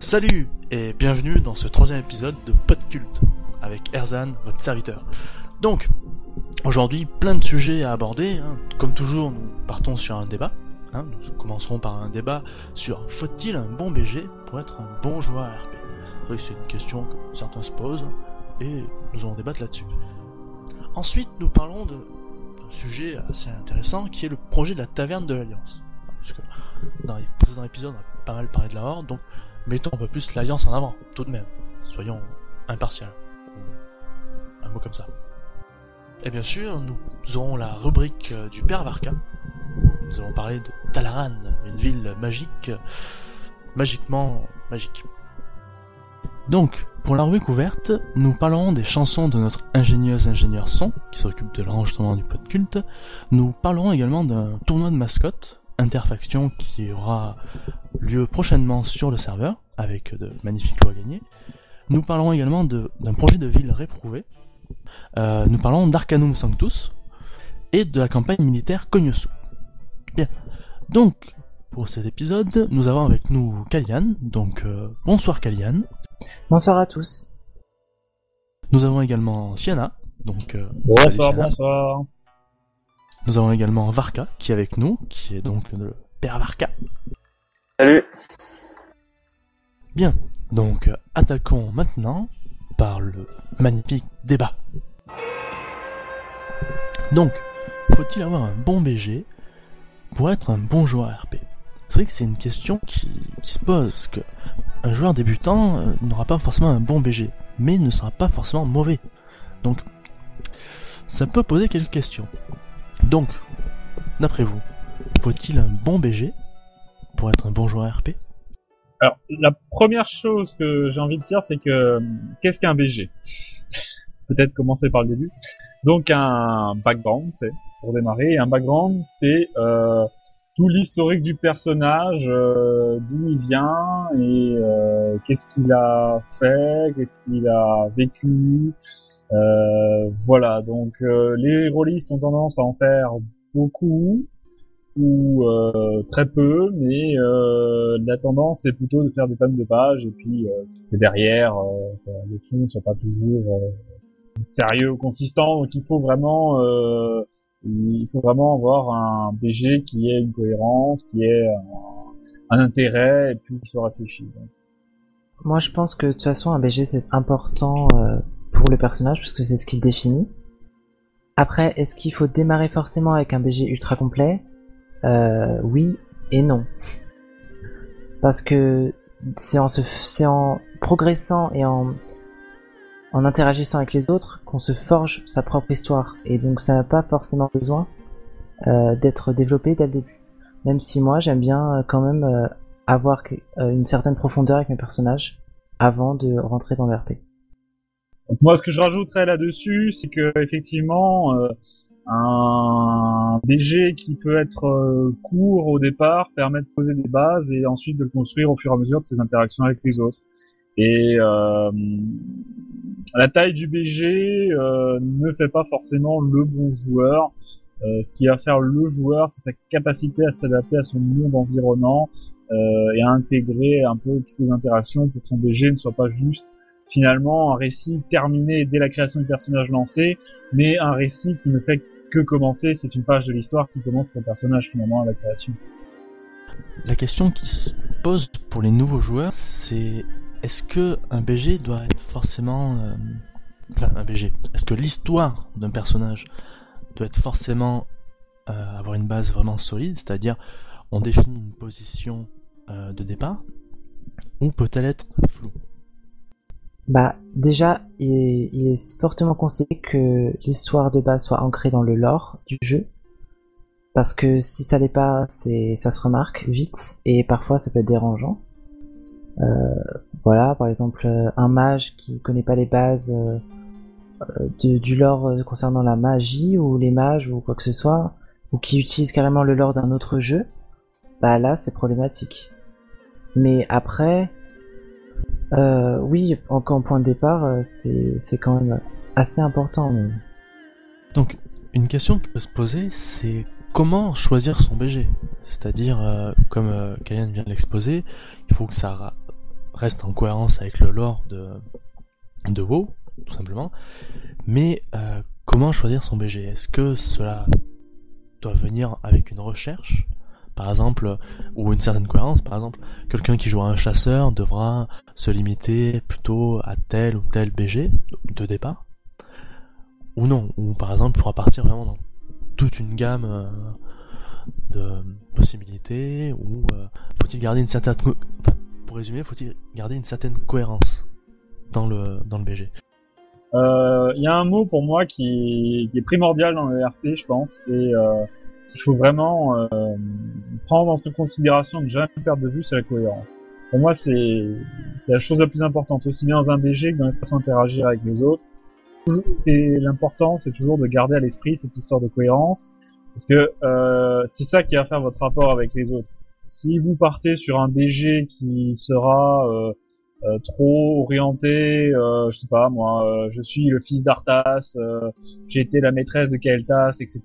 Salut et bienvenue dans ce troisième épisode de Podculte avec Erzan, votre serviteur. Donc, aujourd'hui, plein de sujets à aborder. Comme toujours, nous partons sur un débat. Nous commencerons par un débat sur faut-il un bon BG pour être un bon joueur à RP. C'est vrai que c'est une question que certains se posent et nous allons débattre là-dessus. Ensuite, nous parlons d'un sujet assez intéressant qui est le projet de la taverne de l'Alliance. Parce que dans les précédents épisodes, on a pas mal parlé de la Horde, donc mettons un peu plus l'Alliance en avant, tout de même. Soyons impartials. Un mot comme ça. Et bien sûr, nous aurons la rubrique du Père Varka. Nous allons parler de Talaran, une ville magique, magiquement magique. Donc, pour la rubrique ouverte, nous parlerons des chansons de notre ingénieur son, qui s'occupe de l'enregistrement du Podculte. Nous parlerons également d'un tournoi de mascottes, interfaction qui aura lieu prochainement sur le serveur, avec de magnifiques lots à gagner. Nous parlerons également d'un projet de ville réprouvé. Nous parlerons d'Arcanum Sanctus et de la campagne militaire Cognosu. Bien. Donc, pour cet épisode, nous avons avec nous Kalian. Donc, bonsoir Kalian. Bonsoir à tous. Nous avons également Siana. Donc, bonsoir, Siana. bonsoir. Nous avons également Varka qui est avec nous, qui est donc le Père Varka. Salut. Bien, donc attaquons maintenant par le magnifique débat. Donc, faut-il avoir un bon BG pour être un bon joueur RP ? C'est vrai que c'est une question qui se pose, que un joueur débutant n'aura pas forcément un bon BG, mais ne sera pas forcément mauvais. Donc, ça peut poser quelques questions. Donc, d'après vous, faut-il un bon BG pour être un bon joueur RP ? Alors, la première chose que j'ai envie de dire, c'est que qu'est-ce qu'un BG ? Peut-être commencer par le début. Donc, un background, c'est pour démarrer. Et un background, c'est tout l'historique du personnage, d'où il vient et qu'est-ce qu'il a fait, qu'est-ce qu'il a vécu. Voilà, donc les rôlistes ont tendance à en faire beaucoup ou très peu, mais la tendance c'est plutôt de faire des tonnes de pages et puis derrière le tout ne soit pas toujours sérieux ou consistant, donc il faut vraiment avoir un BG qui ait une cohérence, qui ait un intérêt et puis qui soit réfléchi. Donc. Moi je pense que de toute façon un BG c'est important pour le personnage parce que c'est ce qu'il définit. Après, est-ce qu'il faut démarrer forcément avec un BG ultra complet ? Oui et non. Parce que c'est en progressant et en interagissant avec les autres qu'on se forge sa propre histoire. Et donc ça n'a pas forcément besoin d'être développé dès le début. Même si moi j'aime bien quand même avoir une certaine profondeur avec mes personnages avant de rentrer dans le RP. Donc moi, ce que je rajouterais là-dessus, c'est que effectivement, un BG qui peut être court au départ permet de poser des bases et ensuite de le construire au fur et à mesure de ses interactions avec les autres. Et la taille du BG ne fait pas forcément le bon joueur. Ce qui va faire le joueur, c'est sa capacité à s'adapter à son monde environnant et à intégrer un peu toutes les interactions pour que son BG ne soit pas juste finalement un récit terminé dès la création du personnage lancé, mais un récit qui ne fait que commencer, c'est une page de l'histoire qui commence pour le personnage finalement à la création. La question qui se pose pour les nouveaux joueurs, c'est est-ce que un BG doit être forcément un BG, est-ce que l'histoire d'un personnage doit être forcément avoir une base vraiment solide, c'est-à-dire on définit une position de départ, ou peut-elle être floue ? Bah déjà, il est fortement conseillé que l'histoire de base soit ancrée dans le lore du jeu, parce que si ça l'est pas, ça se remarque vite et parfois ça peut être dérangeant. Voilà, par exemple un mage qui connaît pas les bases du lore concernant la magie ou les mages ou quoi que ce soit, ou qui utilise carrément le lore d'un autre jeu, bah là c'est problématique. Mais après, oui, en point de départ, c'est quand même assez important. Mais... Donc, une question qui peut se poser, c'est comment choisir son BG ? C'est-à-dire, comme Kayan vient de l'exposer, il faut que ça reste en cohérence avec le lore de WoW, tout simplement. Mais comment choisir son BG? Est-ce que cela doit venir avec une recherche, par exemple, ou une certaine cohérence? Par exemple, quelqu'un qui joue à un chasseur devra se limiter plutôt à tel ou tel BG de départ, ou non, ou par exemple pourra partir vraiment dans toute une gamme de possibilités, ou faut-il garder une certaine pour résumer, faut-il garder une certaine cohérence dans le BG? Il y a un mot pour moi qui est primordial dans le RP, je pense, et qu'il faut vraiment prendre en considération, ne jamais perdre de vue, c'est la cohérence. Pour moi, c'est la chose la plus importante, aussi bien dans un BG que dans la façon d'interagir avec les autres. L'important, c'est toujours de garder à l'esprit cette histoire de cohérence, parce que c'est ça qui va faire votre rapport avec les autres. Si vous partez sur un BG qui sera trop orienté, je sais pas moi, je suis le fils d'Arthas, j'ai été la maîtresse de Kael'thas, etc.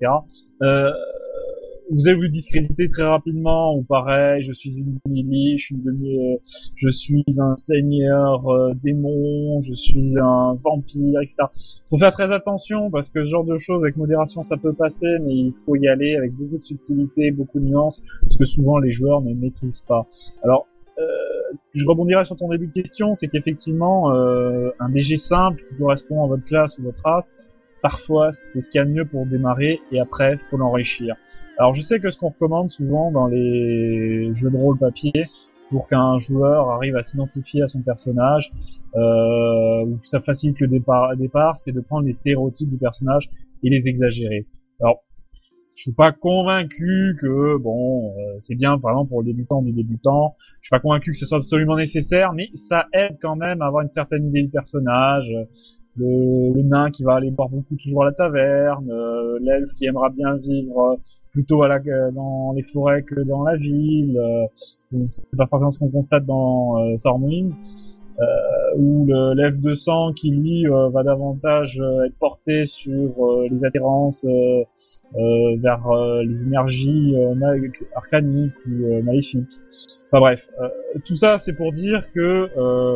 Vous allez vous discréditer très rapidement, ou pareil, je suis une demi-liche, je suis un seigneur démon, je suis un vampire, etc. Faut faire très attention, parce que ce genre de choses, avec modération, ça peut passer, mais il faut y aller avec beaucoup de subtilité, beaucoup de nuances, parce que souvent les joueurs ne maîtrisent pas. Alors, je rebondirai sur ton début de question, c'est qu'effectivement, un BG simple qui correspond à votre classe ou votre race, parfois c'est ce qu'il y a de mieux pour démarrer, et après faut l'enrichir. Alors je sais que ce qu'on recommande souvent dans les jeux de rôle papier, pour qu'un joueur arrive à s'identifier à son personnage, ou ça facilite le départ, c'est de prendre les stéréotypes du personnage et les exagérer. Alors je suis pas convaincu que c'est bien par exemple pour le débutant du débutant. Je suis pas convaincu que ce soit absolument nécessaire, mais ça aide quand même à avoir une certaine idée du personnage. Le nain qui va aller boire beaucoup toujours à la taverne, l'elfe qui aimera bien vivre plutôt dans les forêts que dans la ville. C'est pas forcément ce qu'on constate dans Stormwind. Ou l'elfe de sang qui lui va davantage être porté sur les attirances vers les énergies arcaniques ou maléfiques. Enfin bref, tout ça c'est pour dire que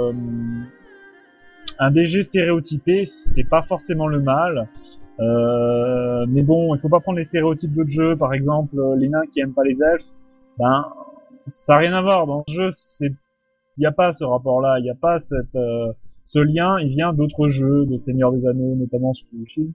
un BG stéréotypé, c'est pas forcément le mal. Mais bon, il faut pas prendre les stéréotypes d'autres jeux, par exemple les nains qui aiment pas les elfes. Ça a rien à voir. Dans ce jeu, il n'y a pas ce rapport-là, il n'y a pas ce lien, il vient d'autres jeux, de Seigneur des Anneaux, notamment sur le film,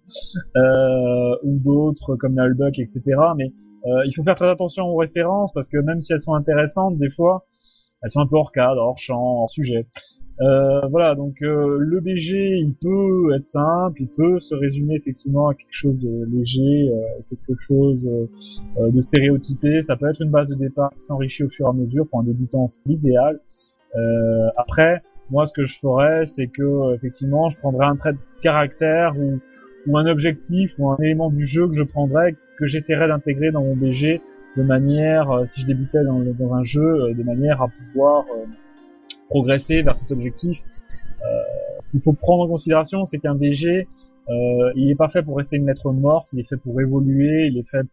ou d'autres comme Nullbuck, etc. Mais il faut faire très attention aux références, parce que même si elles sont intéressantes, des fois, elles sont un peu hors cadre, hors champ, hors sujet. Voilà, donc le BG, il peut être simple, il peut se résumer effectivement à quelque chose de léger, quelque chose de stéréotypé. Ça peut être une base de départ qui s'enrichit au fur et à mesure. Pour un débutant, c'est l'idéal. Après, moi, ce que je ferais, c'est que effectivement, je prendrais un trait de caractère ou un objectif ou un élément du jeu que je prendrais, que j'essaierais d'intégrer dans mon BG de manière, si je débutais dans un jeu, de manière à pouvoir progresser vers cet objectif. Ce qu'il faut prendre en considération, c'est qu'un BG, il n'est pas fait pour rester une lettre morte, il est fait pour évoluer, il est fait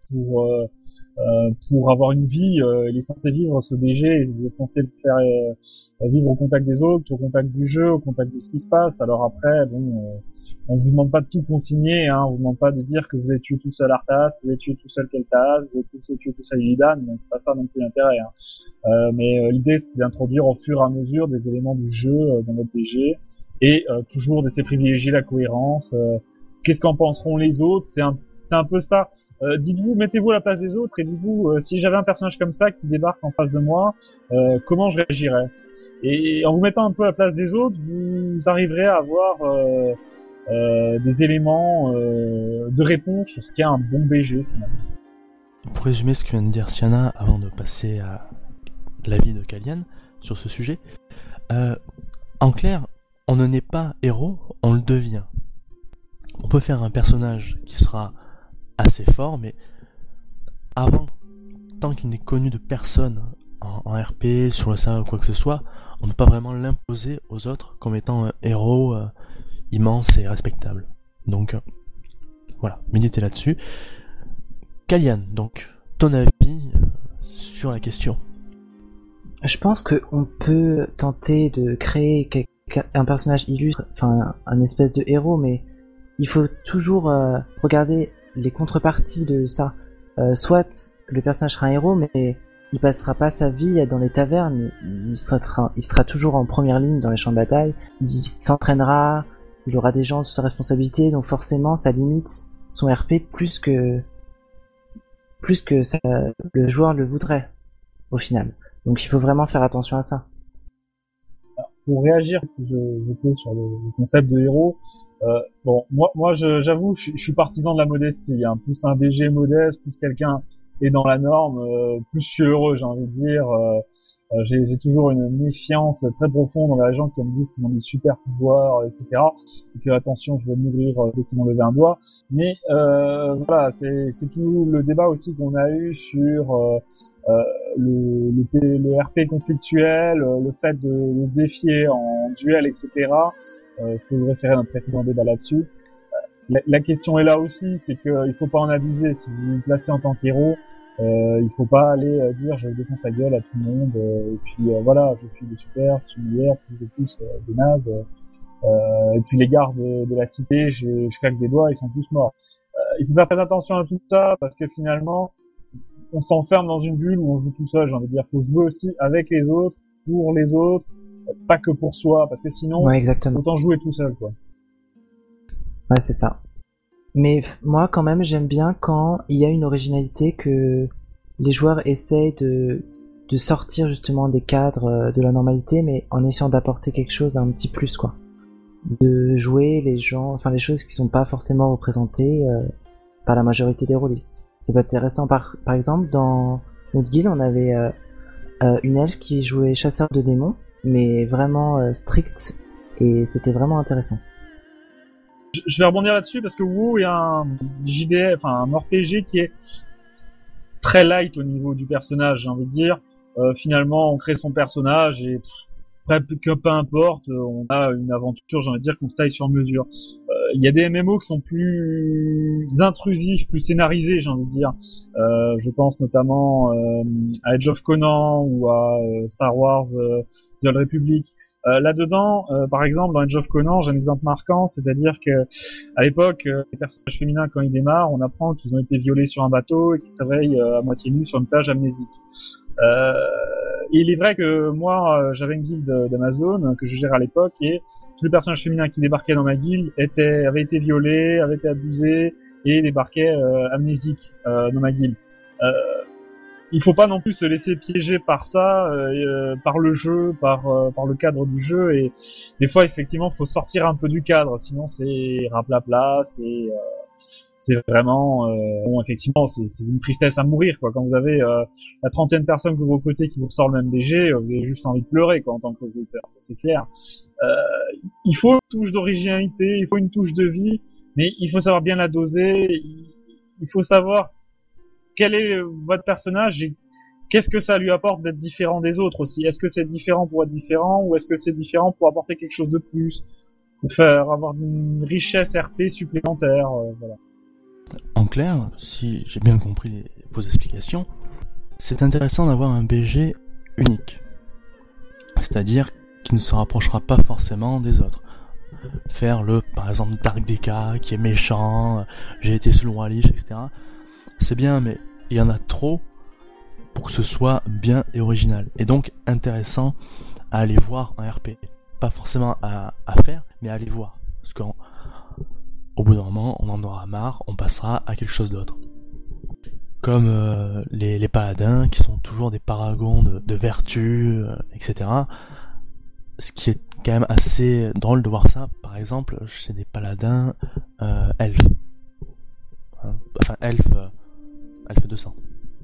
pour avoir une vie, il est censé vivre ce BG, il est censé le faire vivre au contact des autres, au contact du jeu, au contact de ce qui se passe. Alors après, on vous demande pas de tout consigner, on vous demande pas de dire que vous avez tué tout seul Arthas, que vous avez tué tout seul Kael'thas, que vous avez tué tout seul Illidan, mais c'est pas ça non plus l'intérêt. Mais l'idée, c'est d'introduire au fur et à mesure des éléments du jeu dans votre BG, et toujours d'essayer de privilégier la cohérence. Qu'est-ce qu'en penseront les autres? C'est un peu ça. Dites-vous, mettez-vous à la place des autres et dites-vous, si j'avais un personnage comme ça qui débarque en face de moi, comment je réagirais? Et en vous mettant un peu à la place des autres, vous arriverez à avoir des éléments de réponse sur ce qu'est un bon BG finalement. Pour résumer ce que vient de dire Siana, avant de passer à l'avis de Kalian sur ce sujet, en clair, on ne naît pas héros, on le devient. On peut faire un personnage qui sera assez fort, mais tant qu'il n'est connu de personne en RP, sur le serveur ou quoi que ce soit, on ne peut pas vraiment l'imposer aux autres comme étant un héros immense et respectable. Donc voilà, méditez là-dessus. Kalian, donc ton avis sur la question? Je pense qu'on peut tenter de créer un personnage illustre, enfin un espèce de héros, mais il faut toujours regarder les contreparties de ça. Soit le personnage sera un héros, mais il passera pas sa vie dans les tavernes, il sera toujours en première ligne dans les champs de bataille, il s'entraînera, il aura des gens sous sa responsabilité, donc forcément ça limite son RP plus que le joueur le voudrait au final. Donc il faut vraiment faire attention à ça. Pour réagir, si je peux, sur le concept de héros, bon, j'avoue, je suis partisan de la modestie, hein. Plus un BG modeste, plus quelqu'un est dans la norme, plus je suis heureux, j'ai envie de dire. J'ai toujours une méfiance très profonde envers les gens qui me disent qu'ils ont des super pouvoirs, etc. Et que attention, je vais mourir dès qu'ils m'ont levé un doigt. Mais voilà, c'est tout le débat aussi qu'on a eu sur le RP conflictuel, le fait de se défier en duel, etc. Faut référer à notre précédent débat là-dessus. La question est là aussi, c'est qu'il faut pas en abuser. Si vous vous placez en tant qu'héros, il faut pas aller dire je défonce la gueule à tout le monde et puis voilà, je suis le super, je suis le meilleur, plus et plus des nazes. Et puis les gardes de la cité, je claque des doigts, ils sont tous morts. Il faut faire très attention à tout ça parce que finalement, on s'enferme dans une bulle où on joue tout seul. J'ai envie de dire, faut jouer aussi avec les autres, pour les autres, pas que pour soi, parce que sinon, Ouais, exactement. autant jouer tout seul, quoi. Ouais, c'est ça. Mais moi, quand même, j'aime bien quand il y a une originalité, que les joueurs essayent de sortir justement des cadres de la normalité, mais en essayant d'apporter quelque chose, un petit plus, quoi. De jouer les gens, enfin les choses qui sont pas forcément représentées par la majorité des rôlistes. C'est intéressant. Par exemple, dans notre guilde, on avait une elfe qui jouait chasseur de démons, mais vraiment strict, et c'était vraiment intéressant. Je vais rebondir là-dessus parce que WoW est un JDR, enfin un RPG qui est très light au niveau du personnage, j'ai envie de dire. Finalement, on crée son personnage et peu importe, on a une aventure, j'ai envie de dire, qu'on se taille sur mesure. Il y a des MMO qui sont plus intrusifs, plus scénarisés, j'ai envie de dire. Je pense notamment à Age of Conan ou à Star Wars The Old Republic. Là-dedans, par exemple, dans Age of Conan, j'ai un exemple marquant, c'est-à-dire que à l'époque, les personnages féminins, quand ils démarrent, on apprend qu'ils ont été violés sur un bateau et qu'ils se réveillent à moitié nus sur une plage amnésique. Il est vrai que moi, j'avais une guilde d'Amazon que je gérais à l'époque et tous les personnages féminins qui débarquaient dans ma guilde avaient été violés, avaient été abusés et débarquaient amnésiques dans ma guilde. Il faut pas non plus se laisser piéger par ça, par le jeu, par le cadre du jeu, et des fois effectivement faut sortir un peu du cadre, sinon c'est raplapla, c'est vraiment bon, effectivement c'est une tristesse à mourir, quoi. Quand vous avez la 30e personne que vous recrutez qui vous ressort le même BG, vous avez juste envie de pleurer, quoi, en tant que recruteur, ça c'est clair. Il faut une touche d'originalité, il faut une touche de vie, mais il faut savoir bien la doser, il faut savoir quel est votre personnage et qu'est-ce que ça lui apporte d'être différent des autres aussi. Est-ce que c'est différent pour être différent ou est-ce que c'est différent pour apporter quelque chose de plus, pour faire avoir une richesse RP supplémentaire, voilà. En clair, si j'ai bien compris vos explications, c'est intéressant d'avoir un BG unique. C'est-à-dire qui ne se rapprochera pas forcément des autres. Faire par exemple, Dark Deka, qui est méchant, j'ai été sous le roi Lich, etc. C'est bien, mais il y en a trop pour que ce soit bien et original. Et donc intéressant à aller voir en RP. Pas forcément à faire, mais à aller voir. Parce qu'au bout d'un moment, on en aura marre, on passera à quelque chose d'autre. Comme les paladins, qui sont toujours des paragons de vertu, etc. Ce qui est quand même assez drôle de voir ça. Par exemple, chez des paladins elfes. Enfin, elfes 200.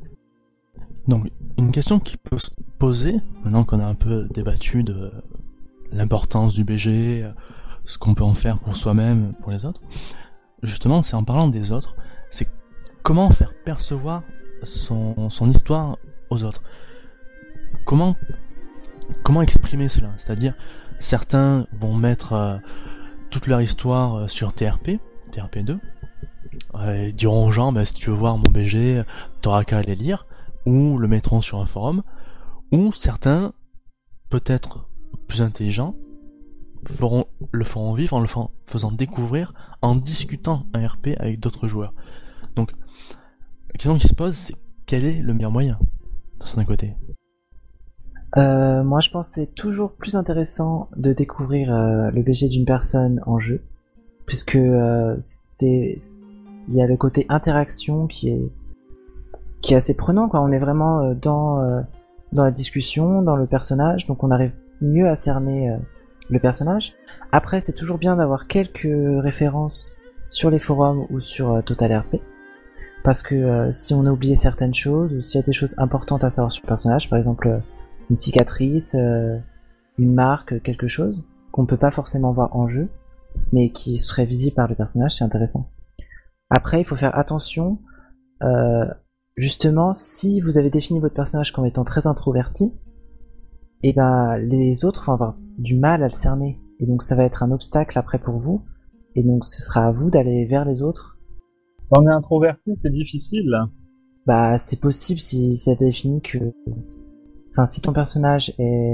Donc, une question qui peut se poser, maintenant qu'on a un peu débattu de l'importance du BG, ce qu'on peut en faire pour soi-même, pour les autres, justement, c'est en parlant des autres, c'est comment faire percevoir son histoire aux autres. Comment exprimer cela? C'est-à-dire, certains vont mettre toute leur histoire sur TRP2, ils diront aux gens, si tu veux voir mon BG, t'auras qu'à aller lire, ou le mettront sur un forum, Ou certains, peut-être plus intelligents, le feront vivre en le faisant découvrir, en discutant un RP avec d'autres joueurs. Donc, la question qui se pose, c'est quel est le meilleur moyen de son côté? Moi je pense que c'est toujours plus intéressant de découvrir le BG d'une personne en jeu, puisque il y a le côté interaction qui est assez prenant, quoi. On est vraiment dans la discussion, dans le personnage, donc on arrive mieux à cerner le personnage. Après, c'est toujours bien d'avoir quelques références sur les forums ou sur Total RP, parce que si on a oublié certaines choses, ou s'il y a des choses importantes à savoir sur le personnage, par exemple une cicatrice, une marque, quelque chose qu'on peut pas forcément voir en jeu, mais qui serait visible par le personnage, c'est intéressant. Après, il faut faire attention, justement, si vous avez défini votre personnage comme étant très introverti, et ben les autres vont avoir du mal à le cerner, et donc ça va être un obstacle après pour vous, et donc ce sera à vous d'aller vers les autres. Quand on est introverti, c'est difficile. Bah, c'est possible si c'est défini que... Enfin, si ton personnage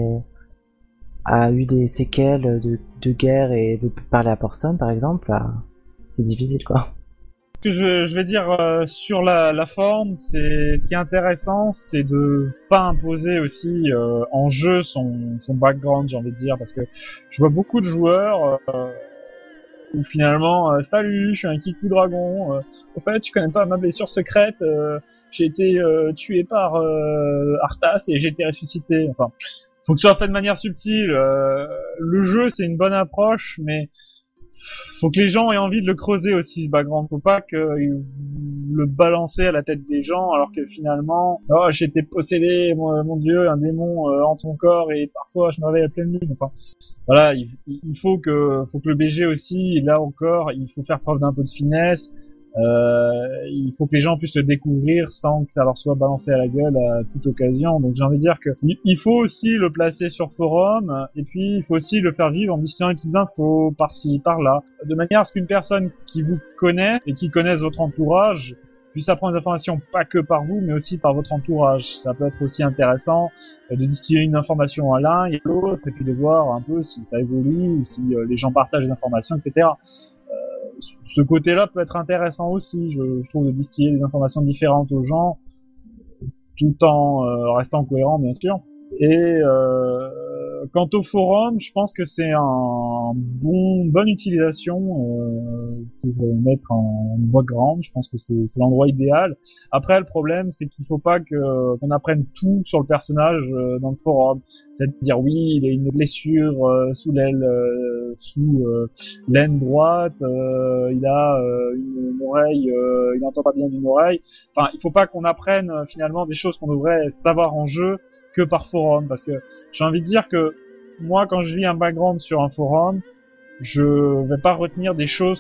a eu des séquelles de guerre et veut parler à personne, par exemple, bah, c'est difficile, quoi. Ce que je vais dire sur la forme, c'est ce qui est intéressant, c'est de pas imposer aussi en jeu son background, j'ai envie de dire, parce que je vois beaucoup de joueurs où finalement, salut, je suis un Kiku Dragon. Au fait, tu connais pas ma blessure secrète. J'ai été tué par Arthas et j'ai été ressuscité. Enfin, faut que ce soit fait de manière subtile. Le jeu, c'est une bonne approche, mais faut que les gens aient envie de le creuser aussi, ce background. Faut pas que le balancer à la tête des gens, alors que finalement, oh, j'ai été possédé, mon dieu, un démon hante mon corps et parfois je me réveille à pleine lune. Enfin, voilà, il faut que le BG aussi, là encore, il faut faire preuve d'un peu de finesse. Il faut que les gens puissent le découvrir sans que ça leur soit balancé à la gueule à toute occasion. Donc j'ai envie de dire que il faut aussi le placer sur forum, et puis il faut aussi le faire vivre en disant des petites infos par-ci, par-là, de manière à ce qu'une personne qui vous connaît et qui connaisse votre entourage puisse apprendre des informations pas que par vous, mais aussi par votre entourage. Ça peut être aussi intéressant de distiller une information à l'un et à l'autre, et puis de voir un peu si ça évolue ou si les gens partagent des informations, etc. Ce côté-là peut être intéressant aussi, je trouve, de distiller des informations différentes aux gens, tout en restant cohérent, bien sûr. Et quant au forum, je pense que c'est bonne utilisation pour mettre en background. Je pense que c'est l'endroit idéal. Après, le problème, c'est qu'il faut pas qu'on apprenne tout sur le personnage dans le forum. C'est-à-dire, oui, il a une blessure sous l'aine droite, il a une oreille, il n'entend pas bien d'une oreille. Enfin, il faut pas qu'on apprenne finalement des choses qu'on devrait savoir en jeu que par forum, parce que j'ai envie de dire que moi, quand je lis un background sur un forum, je vais pas retenir des choses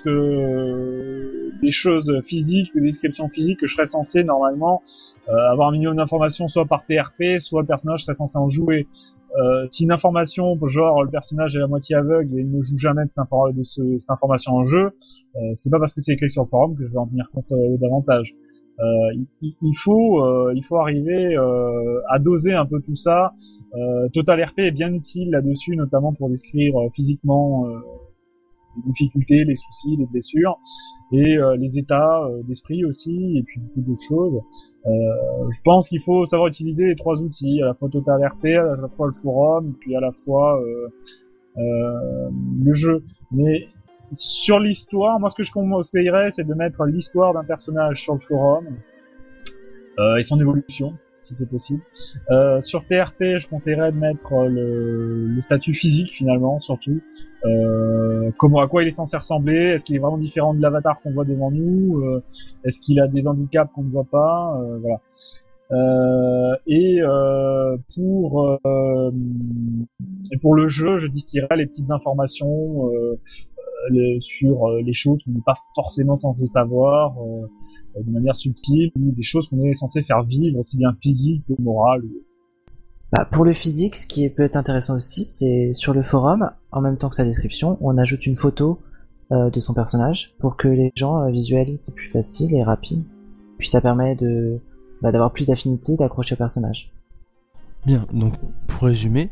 physiques, des descriptions physiques que je serais censé normalement avoir un minimum d'informations, soit par TRP, soit le personnage serait censé en jouer. Si une information, genre le personnage est à moitié aveugle et il ne joue jamais de cette information en jeu, c'est pas parce que c'est écrit sur le forum que je vais en tenir compte davantage. Il faut arriver à doser un peu tout ça. Total RP est bien utile là-dessus, notamment pour décrire physiquement les difficultés, les soucis, les blessures et les états d'esprit aussi, et puis beaucoup d'autres choses. Je pense qu'il faut savoir utiliser les trois outils, à la fois Total RP, à la fois le forum, puis à la fois le jeu. Mais sur l'histoire, moi ce que je conseillerais, c'est de mettre l'histoire d'un personnage sur le forum et son évolution, si c'est possible. Sur TRP, je conseillerais de mettre le statut physique finalement, surtout. À quoi il est censé ressembler, est-ce qu'il est vraiment différent de l'avatar qu'on voit devant nous, est-ce qu'il a des handicaps qu'on ne voit pas, voilà. Et pour le jeu, je distillerai les petites informations sur les choses qu'on n'est pas forcément censé savoir de manière subtile, ou des choses qu'on est censé faire vivre aussi bien physique que morale. Bah, pour le physique, ce qui peut être intéressant aussi, c'est sur le forum, en même temps que sa description, on ajoute une photo de son personnage pour que les gens visualisent, c'est plus facile et rapide. Puis ça permet d'avoir plus d'affinité, d'accrocher au personnage. Bien, donc pour résumer,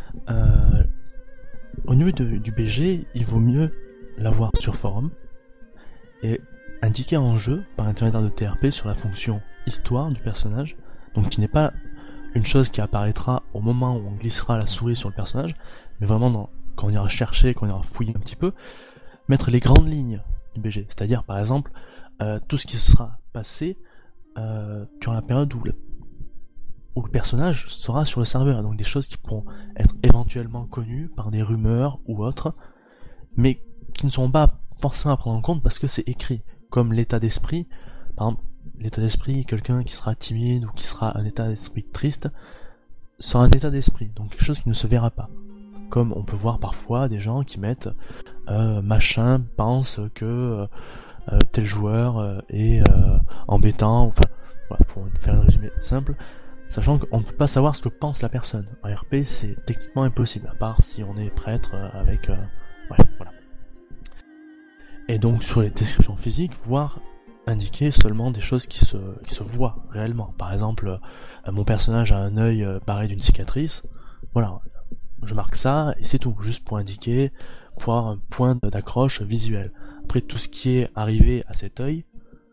au niveau du BG, il vaut mieux l'avoir sur forum et indiquer en jeu par l'intermédiaire de TRP sur la fonction histoire du personnage, donc qui n'est pas une chose qui apparaîtra au moment où on glissera la souris sur le personnage, mais vraiment quand on ira chercher, quand on ira fouiller un petit peu, mettre les grandes lignes du BG, c'est-à-dire par exemple tout ce qui sera passé durant la période où le personnage sera sur le serveur, donc des choses qui pourront être éventuellement connues par des rumeurs ou autres, mais qui ne sont pas forcément à prendre en compte parce que c'est écrit, comme l'état d'esprit. Par exemple, l'état d'esprit, quelqu'un qui sera timide ou qui sera un état d'esprit triste sera un état d'esprit, donc quelque chose qui ne se verra pas. Comme on peut voir parfois des gens qui mettent machin pense que tel joueur est embêtant, enfin voilà, pour faire un résumé simple, sachant qu'on ne peut pas savoir ce que pense la personne. En RP, c'est techniquement impossible, à part si on est prêtre avec... ouais, voilà. Et donc sur les descriptions physiques, voir indiquer seulement des choses qui se voient réellement. Par exemple, mon personnage a un œil barré d'une cicatrice, voilà, je marque ça et c'est tout, juste pour indiquer, pour avoir un point d'accroche visuel. Après, tout ce qui est arrivé à cet œil,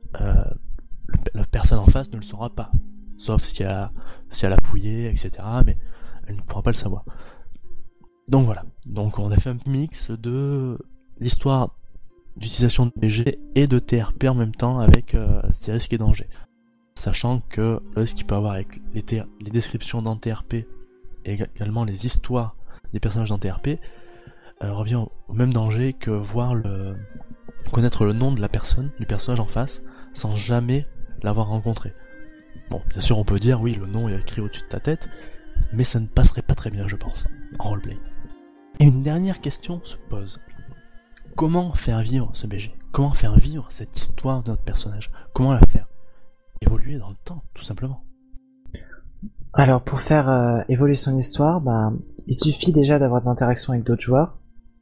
la personne en face ne le saura pas, sauf si elle a fouillé, etc., mais elle ne pourra pas le savoir. Donc voilà, donc on a fait un mix de l'histoire d'utilisation de BG et de TRP en même temps avec ses risques et dangers. Sachant que le risque qu'il peut avoir avec les descriptions dans TRP et également les histoires des personnages dans TRP revient au même danger que connaître le nom de la personne, du personnage en face, sans jamais l'avoir rencontré. Bon, bien sûr on peut dire oui, le nom est écrit au-dessus de ta tête, mais ça ne passerait pas très bien, je pense, en roleplay. Et une dernière question se pose. Comment faire vivre ce BG? Comment faire vivre cette histoire de notre personnage? Comment la faire évoluer dans le temps, tout simplement? Alors pour faire évoluer son histoire, il suffit déjà d'avoir des interactions avec d'autres joueurs.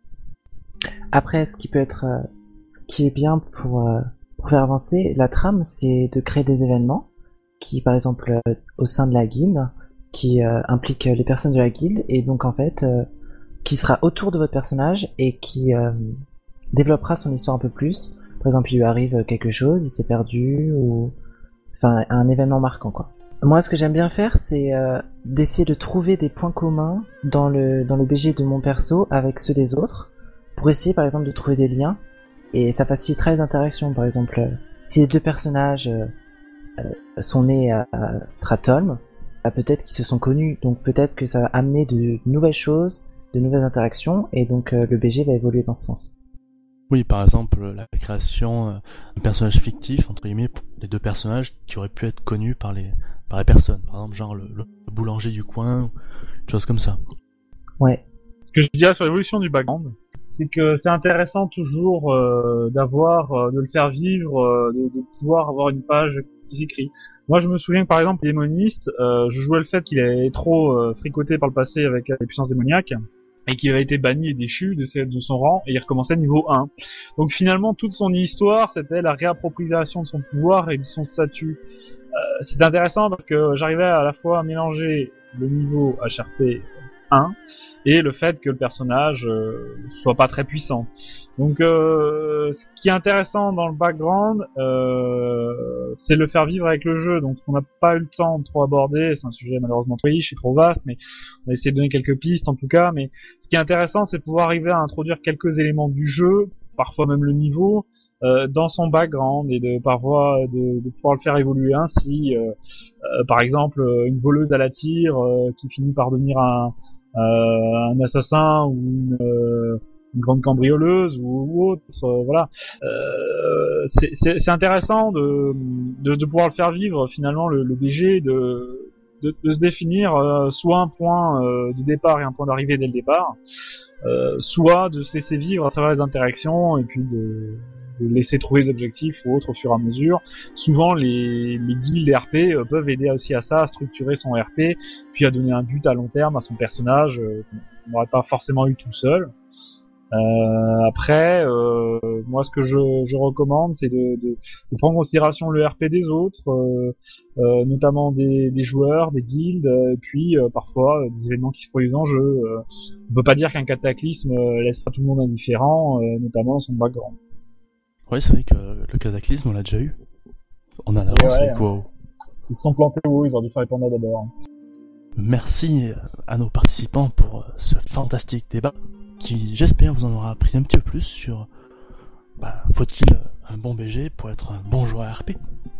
Après, ce qui est bien pour faire avancer la trame, c'est de créer des événements qui, par exemple, au sein de la guilde, qui impliquent les personnes de la guilde, et donc en fait, qui sera autour de votre personnage et qui développera son histoire un peu plus. Par exemple, il lui arrive quelque chose, il s'est perdu, ou enfin un événement marquant, quoi. Moi, ce que j'aime bien faire, c'est d'essayer de trouver des points communs dans le BG de mon perso avec ceux des autres, pour essayer, par exemple, de trouver des liens, et ça facilitera les interactions. Par exemple, si les deux personnages sont nés à Stratholme, peut-être qu'ils se sont connus, donc peut-être que ça va amener de nouvelles choses, de nouvelles interactions, et donc le BG va évoluer dans ce sens. Oui, par exemple, la création d'un personnage fictif, entre guillemets, pour les deux personnages qui auraient pu être connus par les personnes. Par exemple, genre le boulanger du coin, une chose comme ça. Ouais. Ce que je dirais sur l'évolution du background, c'est que c'est intéressant toujours de le faire vivre, de pouvoir avoir une page qui s'écrit. Moi, je me souviens que par exemple, les démonistes, je jouais le fait qu'il avait trop fricoté par le passé avec les puissances démoniaques, et qu'il avait été banni et déchu de son rang, et il recommençait niveau 1. Donc finalement, toute son histoire, c'était la réappropriation de son pouvoir et de son statut. C'est intéressant parce que j'arrivais à la fois à mélanger le niveau HRP 1 et le fait que le personnage soit pas très puissant. Donc ce qui est intéressant dans le background, c'est le faire vivre avec le jeu. Donc on n'a pas eu le temps de trop aborder, c'est un sujet malheureusement trop riche et trop vaste, mais on va essayer de donner quelques pistes en tout cas. Mais ce qui est intéressant, c'est de pouvoir arriver à introduire quelques éléments du jeu, parfois même le niveau, dans son background, et de pouvoir le faire évoluer ainsi. Par exemple, une voleuse à la tire qui finit par devenir un assassin ou une grande cambrioleuse ou autre, voilà. C'est intéressant de pouvoir le faire vivre finalement le BG, de se définir soit un point de départ et un point d'arrivée dès le départ, soit de se laisser vivre à travers les interactions et puis de laisser trouver les objectifs ou autres au fur et à mesure. Souvent les guildes RP peuvent aider aussi à ça, à structurer son RP, puis à donner un but à long terme à son personnage qu'on n'aurait pas forcément eu tout seul. Après, moi, ce que je recommande, c'est de prendre en considération le RP des autres, notamment des joueurs, des guildes, puis parfois des événements qui se produisent en jeu. On peut pas dire qu'un cataclysme laissera tout le monde indifférent, notamment son background. Ouais, c'est vrai que le cataclysme, on l'a déjà eu. On a l'avance avec WoW. Ils se sont plantés WoW, ils ont dû faire les pandas d'abord. Merci à nos participants pour ce fantastique débat, qui, j'espère, vous en aura appris un petit peu plus sur faut-il un bon BG pour être un bon joueur RP.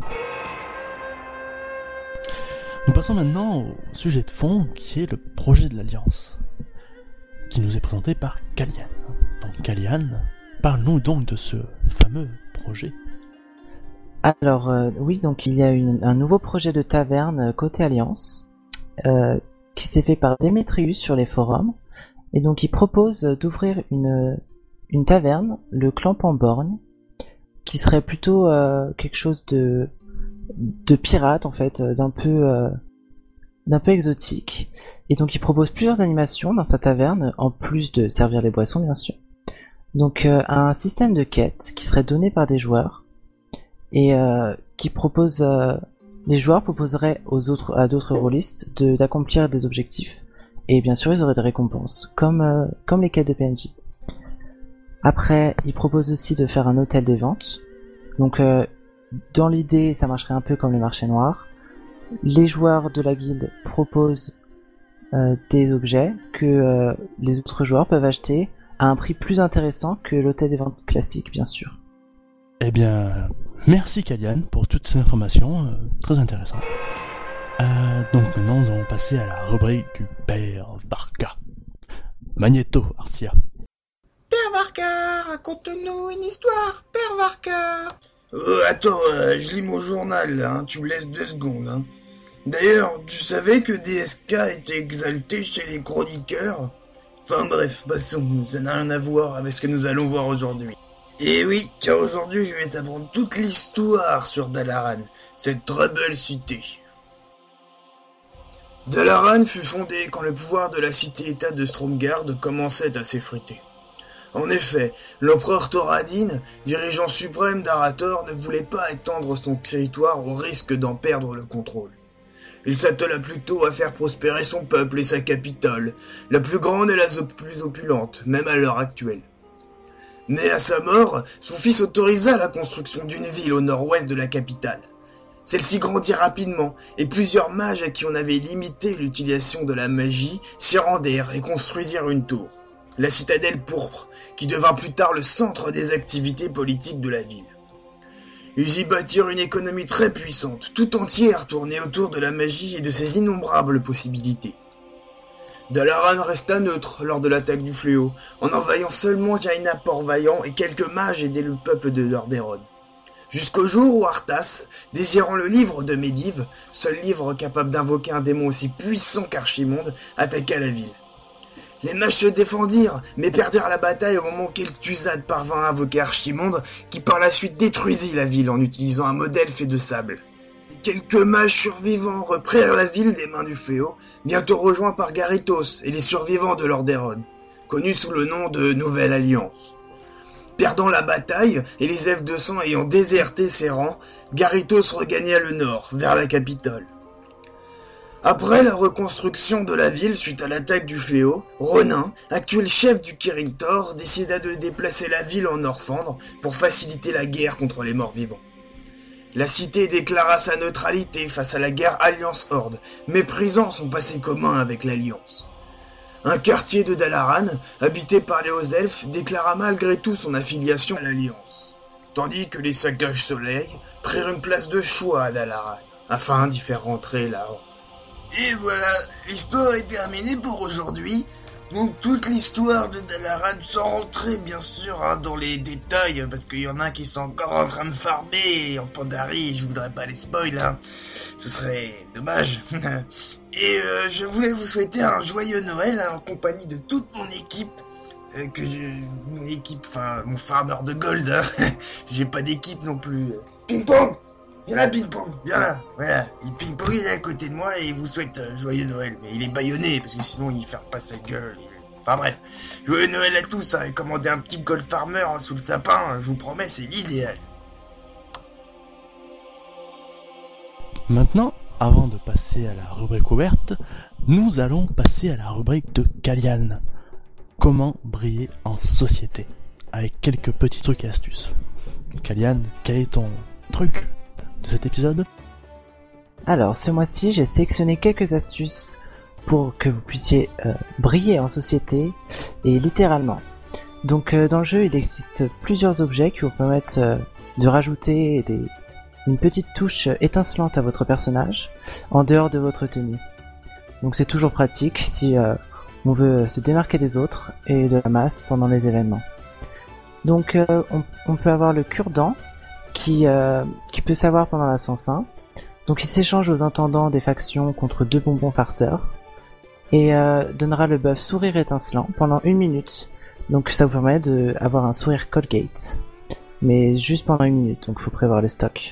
Nous passons maintenant au sujet de fond, qui est le projet de l'Alliance, qui nous est présenté par Kalian. Donc Kalian, parle-nous donc de ce fameux projet. Alors oui, donc il y a un nouveau projet de taverne côté Alliance qui s'est fait par Demetrius sur les forums, et donc il propose d'ouvrir une taverne, le Clan Pamborgne, qui serait plutôt quelque chose de pirate en fait, d'un peu exotique. Et donc il propose plusieurs animations dans sa taverne, en plus de servir les boissons bien sûr. Donc un système de quête qui serait donné par des joueurs, et qui propose les joueurs proposeraient à d'autres rôlistes d'accomplir des objectifs, et bien sûr ils auraient des récompenses comme les quêtes de PNJ. Après, il propose aussi de faire un hôtel des ventes. Donc dans l'idée, ça marcherait un peu comme le marché noir. Les joueurs de la guilde proposent des objets que les autres joueurs peuvent acheter à un prix plus intéressant que l'hôtel des ventes classique, bien sûr. Eh bien, merci Kalian pour toutes ces informations très intéressantes. Donc maintenant, nous allons passer à la rubrique du Père Varka. Magneto, Arcia. Père Varka, raconte-nous une histoire, Père Varka. Attends, je lis mon journal là, hein, tu me laisses 2 secondes. Hein. D'ailleurs, tu savais que DSK était exalté chez les chroniqueurs? Enfin bref, passons, ça n'a rien à voir avec ce que nous allons voir aujourd'hui. Et oui, car aujourd'hui je vais t'apprendre toute l'histoire sur Dalaran, cette très belle cité. Dalaran fut fondée quand le pouvoir de la cité-état de Stromgarde commençait à s'effriter. En effet, l'empereur Thoradin, dirigeant suprême d'Arator, ne voulait pas étendre son territoire au risque d'en perdre le contrôle. Il s'attela plutôt à faire prospérer son peuple et sa capitale, la plus grande et la plus opulente, même à l'heure actuelle. Né à sa mort, son fils autorisa la construction d'une ville au nord-ouest de la capitale. Celle-ci grandit rapidement, et plusieurs mages à qui on avait limité l'utilisation de la magie s'y rendèrent et construisirent une tour, la citadelle pourpre, qui devint plus tard le centre des activités politiques de la ville. Ils y bâtirent une économie très puissante, tout entière tournée autour de la magie et de ses innombrables possibilités. Dalaran resta neutre lors de l'attaque du fléau, en envahissant seulement Jaina Port-Vaillant et quelques mages aidaient le peuple de Lordaeron. Jusqu'au jour où Arthas, désirant le livre de Medivh, seul livre capable d'invoquer un démon aussi puissant qu'Archimonde, attaqua la ville. Les mages se défendirent, mais perdirent la bataille au moment où Kel'Thuzad parvint à invoquer Archimonde, qui par la suite détruisit la ville en utilisant un modèle fait de sable. Les quelques mages survivants reprirent la ville des mains du fléau, bientôt rejoints par Garithos et les survivants de Lordaeron, connus sous le nom de Nouvelle Alliance. Perdant la bataille et les elfes de sang ayant déserté ses rangs, Garithos regagna le nord, vers la capitale. Après la reconstruction de la ville suite à l'attaque du fléau, Ronin, actuel chef du Kirin Tor, décida de déplacer la ville en Orphandre pour faciliter la guerre contre les morts-vivants. La cité déclara sa neutralité face à la guerre Alliance-Horde, méprisant son passé commun avec l'Alliance. Un quartier de Dalaran, habité par les hauts elfes, déclara malgré tout son affiliation à l'Alliance, tandis que les Sagages Soleil prirent une place de choix à Dalaran, afin d'y faire rentrer la Horde. Et voilà, l'histoire est terminée pour aujourd'hui. Donc toute l'histoire de Dalaran, sans rentrer bien sûr dans les détails, parce qu'il y en a qui sont encore en train de farmer en Pandarie, je voudrais pas les spoil, hein. Ce serait dommage. Et je voulais vous souhaiter un joyeux Noël en compagnie de toute mon équipe. Mon farmer de gold, hein. J'ai pas d'équipe non plus. Ping-pong! Viens là, Ping-Pong, viens là, voilà. Et Ping-Pong, il est à côté de moi et il vous souhaite joyeux Noël. Mais il est bâillonné, parce que sinon il ferme pas sa gueule. Enfin bref, joyeux Noël à tous, hein, et commandez un petit Gold Farmer sous le sapin, je vous promets, c'est l'idéal. Maintenant, avant de passer à la rubrique ouverte, nous allons passer à la rubrique de Kalian. Comment briller en société, avec quelques petits trucs et astuces. Kalian, quel est ton truc de cet épisode ? Alors, ce mois-ci, j'ai sélectionné quelques astuces pour que vous puissiez briller en société, et littéralement. Donc, dans le jeu, il existe plusieurs objets qui vous permettent de rajouter une petite touche étincelante à votre personnage, en dehors de votre tenue. Donc c'est toujours pratique si on veut se démarquer des autres et de la masse pendant les événements. Donc on peut avoir le cure-dent qui peut s'avoir pendant la 105. Donc il s'échange aux intendants des factions contre 2 bonbons farceurs et donnera le buff sourire étincelant pendant 1 minute. Donc ça vous permet d'avoir un sourire Colgate, mais juste pendant 1 minute, donc faut prévoir le stock.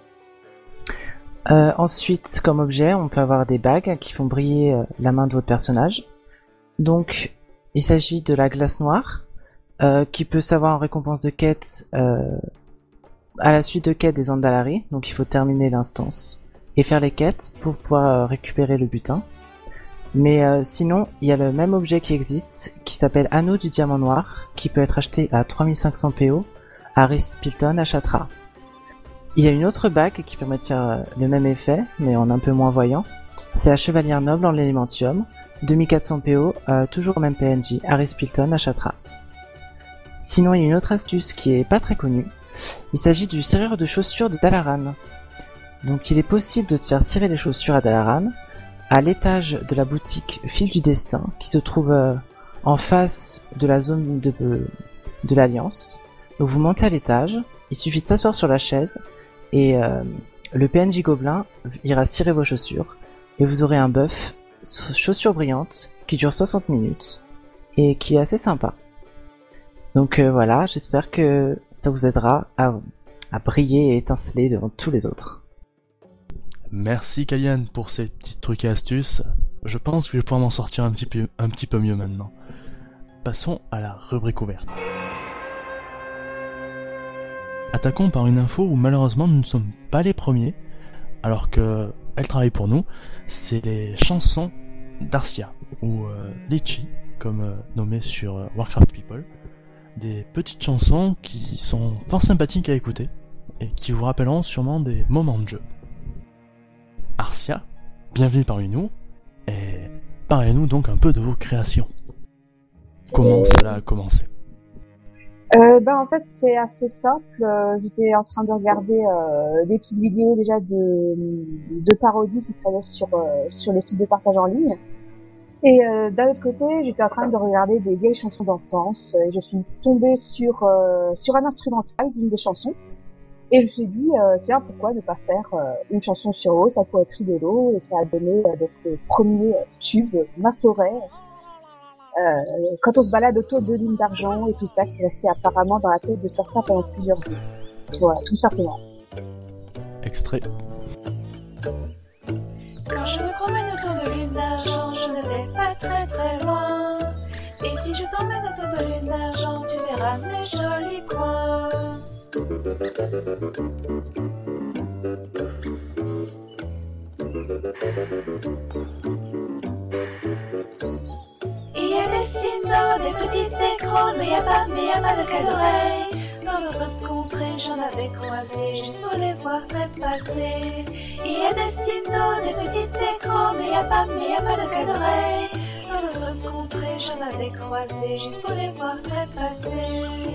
Ensuite, comme objet, on peut avoir des bagues qui font briller la main de votre personnage. Donc, il s'agit de la glace noire, qui peut servir en récompense de quête à la suite de quêtes des Andalari. Donc, il faut terminer l'instance et faire les quêtes pour pouvoir récupérer le butin. Mais sinon, il y a le même objet qui existe, qui s'appelle Anneau du Diamant Noir, qui peut être acheté à 3500 PO à Rispilton à Chatra. Il y a une autre bague qui permet de faire le même effet, mais en un peu moins voyant. C'est la Chevalière Noble en l'élémentium, 2400 PO, toujours au même PNJ, Harris Pilton à Chatra. Sinon, il y a une autre astuce qui est pas très connue. Il s'agit du serrure de chaussures de Dalaran. Donc il est possible de se faire cirer les chaussures à Dalaran, à l'étage de la boutique Fil du Destin, qui se trouve en face de la zone de l'Alliance. Donc vous montez à l'étage, il suffit de s'asseoir sur la chaise, et le PNJ gobelin ira cirer vos chaussures et vous aurez un buff chaussures brillantes qui dure 60 minutes et qui est assez sympa. Donc voilà, j'espère que ça vous aidera à briller et étinceler devant tous les autres. Merci Kalian pour ces petits trucs et astuces. Je pense que je vais pouvoir m'en sortir un petit peu mieux maintenant. Passons à la rubrique ouverte. Attaquons par une info où malheureusement nous ne sommes pas les premiers, alors que elle travaille pour nous. C'est les chansons d'Arcia, ou Litchi, comme nommé sur Warcraft People. Des petites chansons qui sont fort sympathiques à écouter, et qui vous rappelleront sûrement des moments de jeu. Arcia, bienvenue parmi nous, et parlez-nous donc un peu de vos créations. Comment cela a commencé ? En fait c'est assez simple. J'étais en train de regarder des petites vidéos déjà de parodies qui traînaient sur les sites de partage en ligne. Et d'un autre côté, j'étais en train de regarder des vieilles chansons d'enfance. Et je suis tombée sur un instrumental d'une des chansons. Et je me suis dit tiens, pourquoi ne pas faire une chanson sur eau, ça pourrait être rigolo. Et ça a donné donc le premier tube, Ma forêt. Quand on se balade autour de l'île d'argent et tout ça, qui restait apparemment dans la tête de certains pendant plusieurs jours. Voilà, tout simplement. Extrait. Quand je me promène autour de l'île d'argent, je ne vais pas très très loin. Et si je t'emmène autour de l'île d'argent, tu verras mes jolis coins. Il y a des cygnes, des petites écrous, mais y a pas de cas d'oreilles. Dans notre contrée, j'en avais croisé, juste pour les voir trépasser. Il y a des cygnes, des petites écrous, mais y a pas de cas d'oreilles. Dans notre contrée, j'en avais croisé, juste pour les voir trépasser.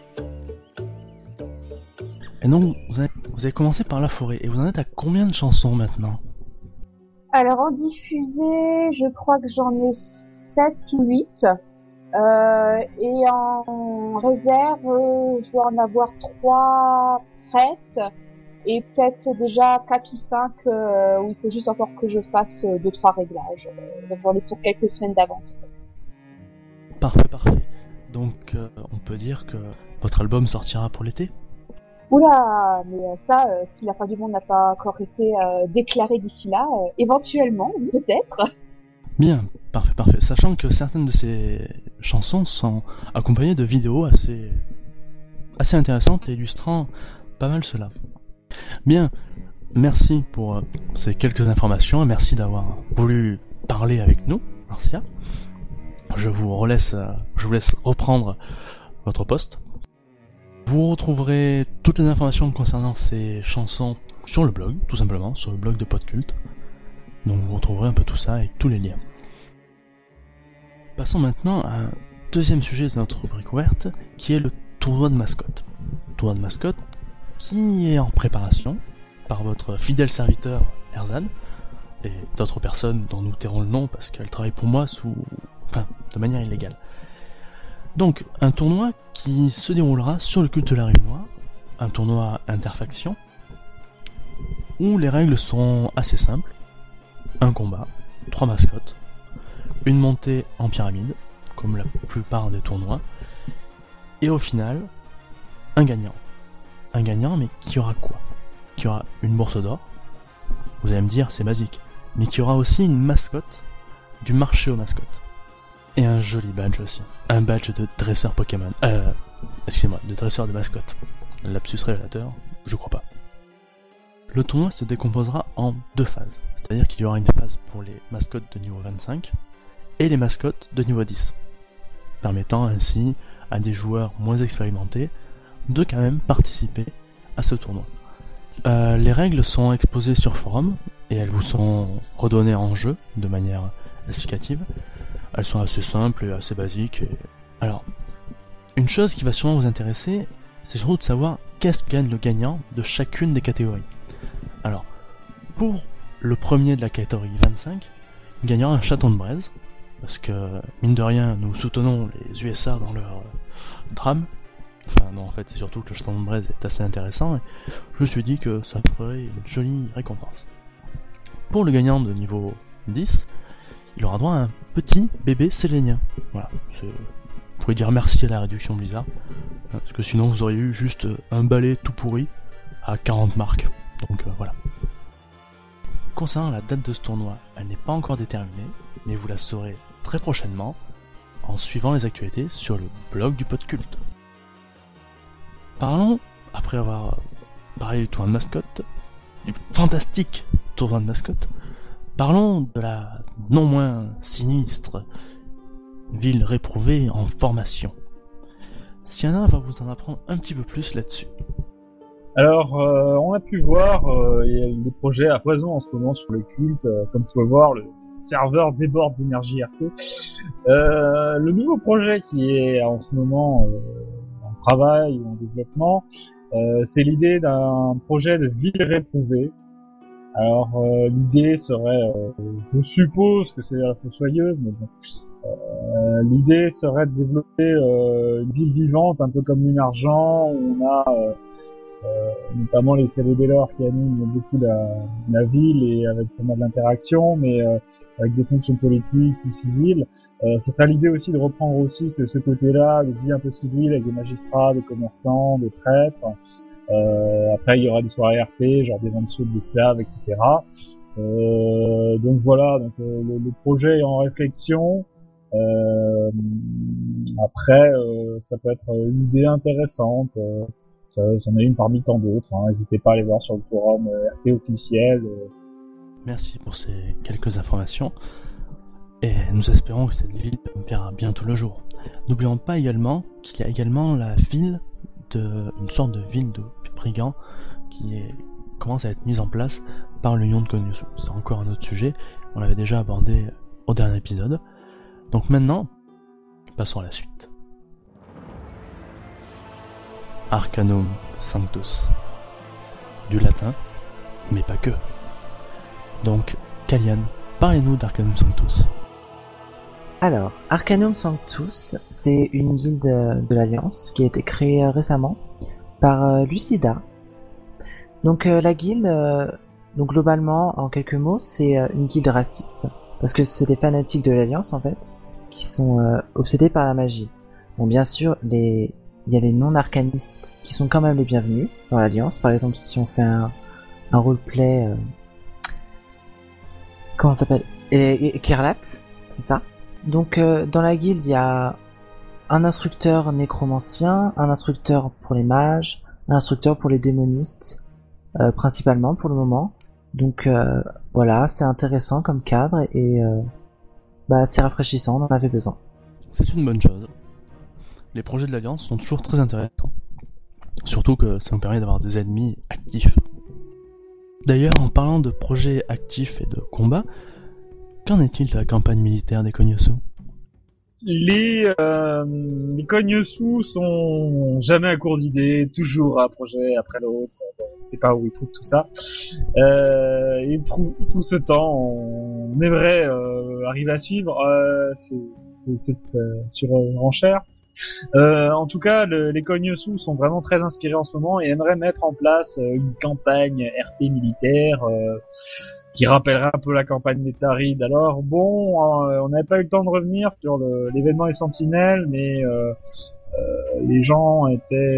Et donc, vous avez commencé par la forêt, et vous en êtes à combien de chansons maintenant ? Alors en diffusé, je crois que j'en ai 7 ou 8. Et en réserve, je dois en avoir 3 prêtes. Et peut-être déjà 4 ou 5 où il faut juste encore que je fasse 2-3 réglages. Donc j'en ai pour quelques semaines d'avance. Parfait. Donc, on peut dire que votre album sortira pour l'été ? Oula, mais ça, si la fin du monde n'a pas encore été déclarée d'ici là, éventuellement, peut-être. Bien, Parfait. Sachant que certaines de ces chansons sont accompagnées de vidéos assez intéressantes et illustrant pas mal cela. Bien, merci pour ces quelques informations et merci d'avoir voulu parler avec nous, Marcia. Je vous laisse reprendre votre poste. Vous retrouverez toutes les informations concernant ces chansons sur le blog, tout simplement, sur le blog de Podcult. Donc vous retrouverez un peu tout ça avec tous les liens. Passons maintenant à un deuxième sujet de notre rubrique ouverte, qui est le tournoi de mascotte. Tournoi de mascotte qui est en préparation par votre fidèle serviteur Erzan et d'autres personnes dont nous tairons le nom parce qu'elles travaillent pour moi de manière illégale. Donc un tournoi qui se déroulera sur le culte de la Réunion, un tournoi interfaction où les règles sont assez simples. Un combat, 3 mascottes, une montée en pyramide, comme la plupart des tournois, et au final, un gagnant. Un gagnant, mais qui aura quoi? Qui aura une bourse d'or, vous allez me dire c'est basique, mais qui aura aussi une mascotte du marché aux mascottes. Et un joli badge aussi, un badge de dresseur Pokémon, de dresseur de mascotte. Lapsus révélateur, je crois pas. Le tournoi se décomposera en 2 phases, c'est-à-dire qu'il y aura une phase pour les mascottes de niveau 25 et les mascottes de niveau 10, permettant ainsi à des joueurs moins expérimentés de quand même participer à ce tournoi. Les règles sont exposées sur forum et elles vous sont redonnées en jeu de manière explicative. Elles sont assez simples et assez basiques. Alors, une chose qui va sûrement vous intéresser, c'est surtout de savoir qu'est-ce que gagne le gagnant de chacune des catégories. Alors, pour le premier de la catégorie 25, il gagnera un chaton de braise, parce que, mine de rien, nous soutenons les USA dans leur drame. Enfin non, en fait, c'est surtout que le chaton de braise est assez intéressant, et je me suis dit que ça ferait une jolie récompense. Pour le gagnant de niveau 10, il aura droit à un petit bébé sélénien. Voilà, vous pouvez dire merci à la réduction Blizzard, parce que sinon vous auriez eu juste un balai tout pourri à 40 marques. Donc voilà. Concernant la date de ce tournoi, elle n'est pas encore déterminée, mais vous la saurez très prochainement en suivant les actualités sur le blog du Podcult. Parlons, après avoir parlé du tournoi de mascotte, du fantastique tournoi de mascotte, parlons de la non moins sinistre ville réprouvée en formation. Sienna va vous en apprendre un petit peu plus là-dessus. Alors, on a pu voir, il y a des projets à foison en ce moment sur le culte. Comme vous pouvez voir, le serveur déborde d'énergie RP. Le nouveau projet qui est en ce moment en travail ou en développement, c'est l'idée d'un projet de ville réprouvée. Alors, l'idée serait, je suppose que c'est la fossoyeuse, mais bon, l'idée serait de développer une ville vivante, un peu comme Lune Argent, où on a notamment les cérébellores qui animent beaucoup la ville et avec pas mal d'interactions, mais avec des fonctions politiques ou civiles. Ce serait l'idée aussi de reprendre aussi ce côté-là de vie un peu civile avec des magistrats, des commerçants, des prêtres. Après, il y aura des soirées RP, genre des ventes sauts d'esclaves, etc. Donc voilà, donc le projet est en réflexion. Après, ça peut être une idée intéressante. C'en est une parmi tant d'autres. N'hésitez pas à aller voir sur le forum RP officiel. Merci pour ces quelques informations. Et nous espérons que cette ville verra bientôt le jour. N'oublions pas également qu'il y a également la ville une sorte de ville de brigands qui commence à être mise en place par l'Union de Konyosu. C'est encore un autre sujet, on l'avait déjà abordé au dernier épisode. Donc maintenant, passons à la suite. Arcanum Sanctus. Du latin, mais pas que. Donc, Kalian, parlez-nous d'Arcanum Sanctus. Alors, Arcanum Sanctus, c'est une guilde de l'Alliance qui a été créée récemment par Lucida. Donc la guilde, donc globalement, en quelques mots, c'est une guilde raciste, parce que c'est des fanatiques de l'Alliance en fait, qui sont obsédés par la magie. Bon, bien sûr, il y a des non-arcanistes qui sont quand même les bienvenus dans l'Alliance. Par exemple, si on fait un roleplay, comment ça s'appelle, Écarlate, c'est ça. Donc dans la guilde, il y a un instructeur nécromancien, un instructeur pour les mages, un instructeur pour les démonistes, principalement pour le moment. Donc voilà, c'est intéressant comme cadre et c'est rafraîchissant, on en avait besoin. C'est une bonne chose. Les projets de l'Alliance sont toujours très intéressants. Surtout que ça nous permet d'avoir des ennemis actifs. D'ailleurs, en parlant de projets actifs et de combats, qu'en est-il de la campagne militaire des Konyosu ? Les Konyosu sont jamais à court d'idées, toujours un projet après l'autre. On ne sait pas où ils trouvent tout ça. Et tout ce temps, on aimerait arriver à suivre cette surenchère. En tout cas, les Konyosu sont vraiment très inspirés en ce moment et aimeraient mettre en place une campagne RP militaire qui rappellerait un peu la campagne d'Etarid. Alors bon, on n'avait pas eu le temps de revenir sur l'événement des Sentinelles, mais les gens étaient...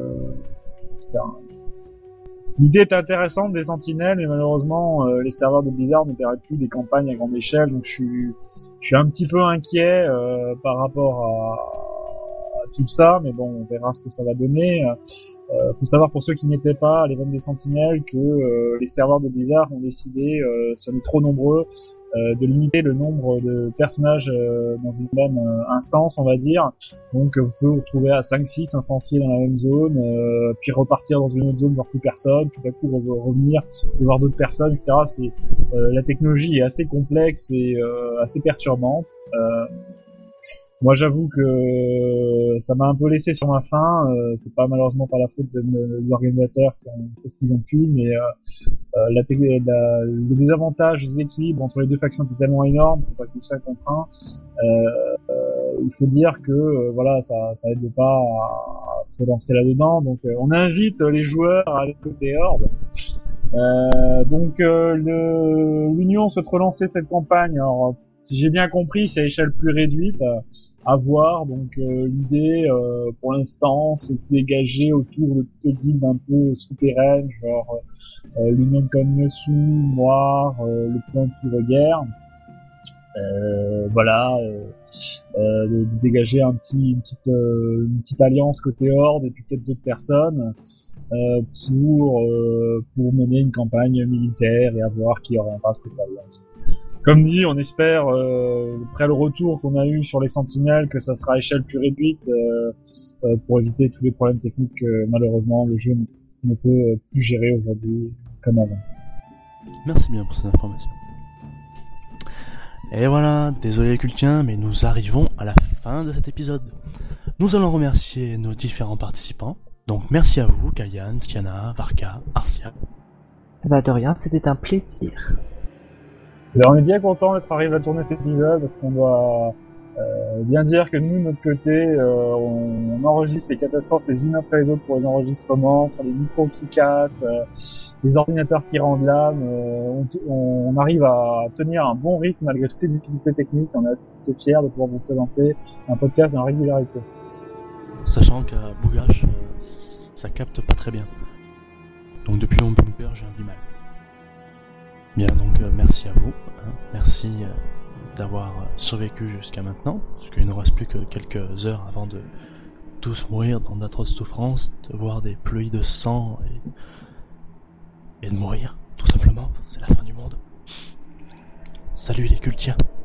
L'idée était intéressante des Sentinelles, mais malheureusement les serveurs de Blizzard ne permettent plus des campagnes à grande échelle, donc je suis un petit peu inquiet par rapport à tout ça, mais bon, on verra ce que ça va donner. Faut savoir pour ceux qui n'étaient pas à l'événement des Sentinelles que les serveurs de Blizzard ont décidé, si on est trop nombreux, de limiter le nombre de personnages dans une même instance, on va dire. Donc vous pouvez vous retrouver à 5-6 instanciés dans la même zone, puis repartir dans une autre zone, voir plus personne, tout à coup revenir et voir d'autres personnes, etc. La technologie est assez complexe et assez perturbante. Moi, j'avoue que ça m'a un peu laissé sur ma faim. C'est pas malheureusement pas la faute de l'organisateur qui ont fait ce qu'ils ont pu, mais le désavantage des équilibres entre les deux factions était tellement énorme, c'était pas que 5 contre 1. Il faut dire que voilà, ça aide pas à se lancer là-dedans. Donc, on invite les joueurs à aller côté Horde. Donc, l'Union souhaite relancer cette campagne. Alors, si j'ai bien compris, c'est à échelle plus réduite, à voir. Donc l'idée, pour l'instant, c'est de dégager autour de toutes les guildes un peu souterraines, genre l'Union de Konyosu, Noir, le Point de Foudre-Guerre. Voilà, de dégager une petite alliance côté Horde et puis peut-être d'autres personnes pour mener une campagne militaire et à voir qui orientera ce côté alliance. Comme dit, on espère, après le retour qu'on a eu sur les Sentinelles, que ça sera à échelle plus réduite pour éviter tous les problèmes techniques que malheureusement le jeu ne peut plus gérer aujourd'hui comme avant. Merci bien pour ces informations. Et voilà, désolé Cultien, mais nous arrivons à la fin de cet épisode. Nous allons remercier nos différents participants. Donc merci à vous, Kalian, Skiana, Varka, Arcia. De rien, c'était un plaisir. Alors, on est bien content d'être arrivé à tourner cet épisode parce qu'on doit bien dire que nous, de notre côté, on enregistre les catastrophes les unes après les autres pour les enregistrements, entre les micros qui cassent, les ordinateurs qui rendent l'âme. On arrive à tenir un bon rythme malgré toutes les difficultés techniques. On est assez fiers de pouvoir vous présenter un podcast en régularité. Sachant qu'à Bougache, ça capte pas très bien. Donc depuis mon bunker, j'ai un du mal. Bien, donc merci à vous, hein. Merci d'avoir survécu jusqu'à maintenant, parce qu'il ne reste plus que quelques heures avant de tous mourir dans d'atroces souffrances, de voir des pluies de sang et de mourir, tout simplement, c'est la fin du monde. Salut les cultiens.